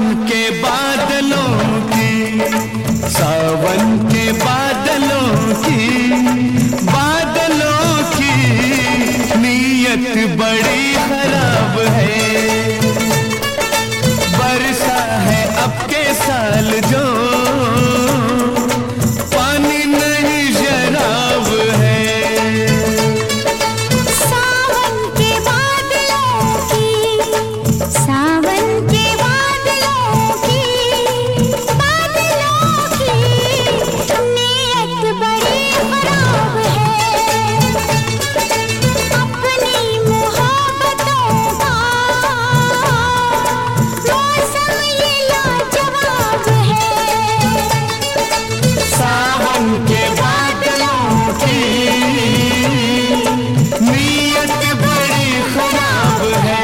के बादलों की, सावन के बादलों की नीयत बड़ी खराब है। बरसा है अब के साल जो पानी नहीं शराब है। सावन के बादलों की, सावन के बादलों की नीयत बड़ी खराब है। अपनी मोहब्बतों का मौसम ये लाजवाब है। सावन के बादलों की नीयत बड़ी खराब है।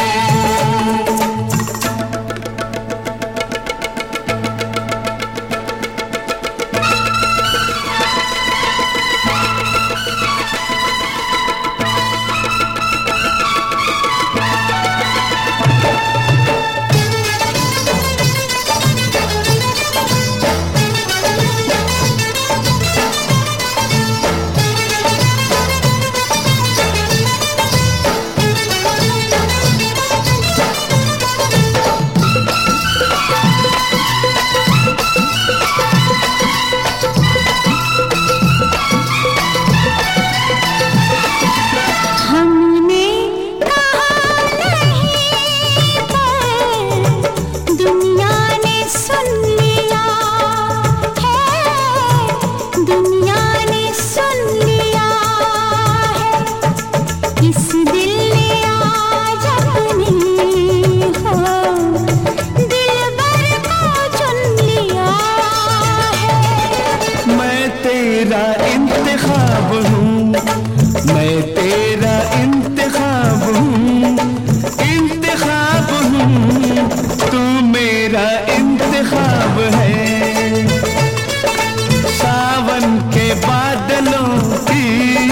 हमने कहा नहीं पर दुनिया ने सुन लिया है। दुनिया ने सुन लिया है। इस दिल ने आज अपनी हो दिलबर को चुन लिया है। मैं तेरा इंतखाब हूँ, मैं तेरा इंतखाब हूँ, इंतखाब हूँ, तू मेरा इंतखाब है। सावन के बादलों की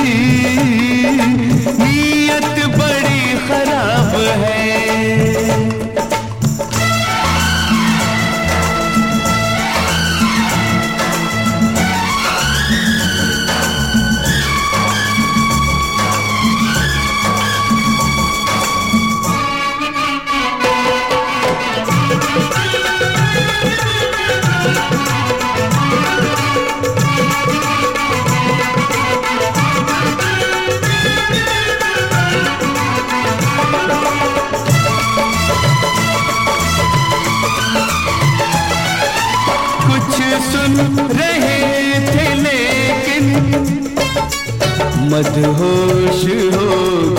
नीयत बड़ी खराब है। सुन रहे थे लेकिन मदहोश हो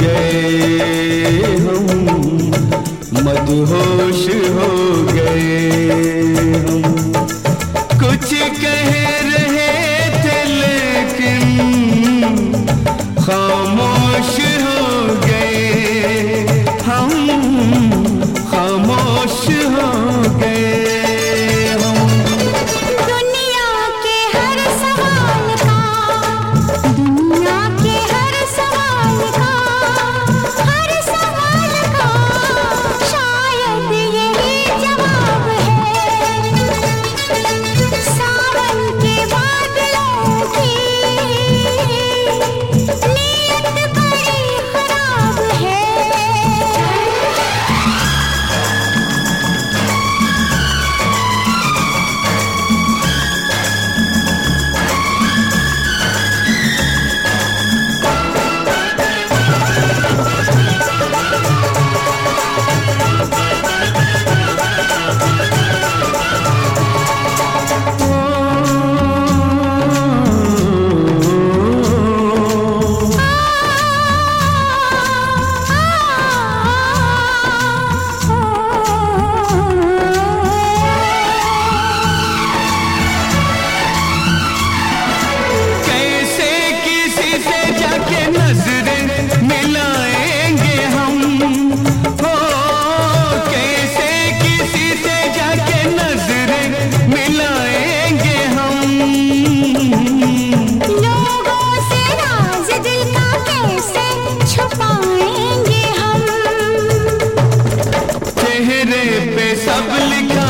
गए हम, मदहोश हो गए हम। कुछ कह रहे थे लेकिन खामोश हो गए हम, खामोश हो गए। शायद यही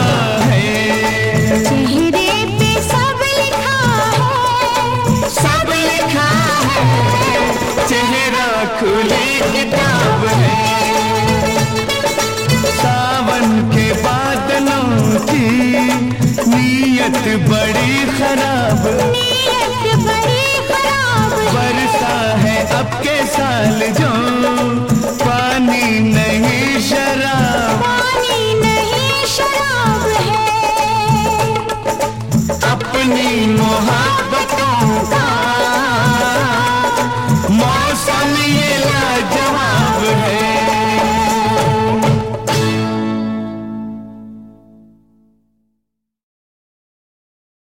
है।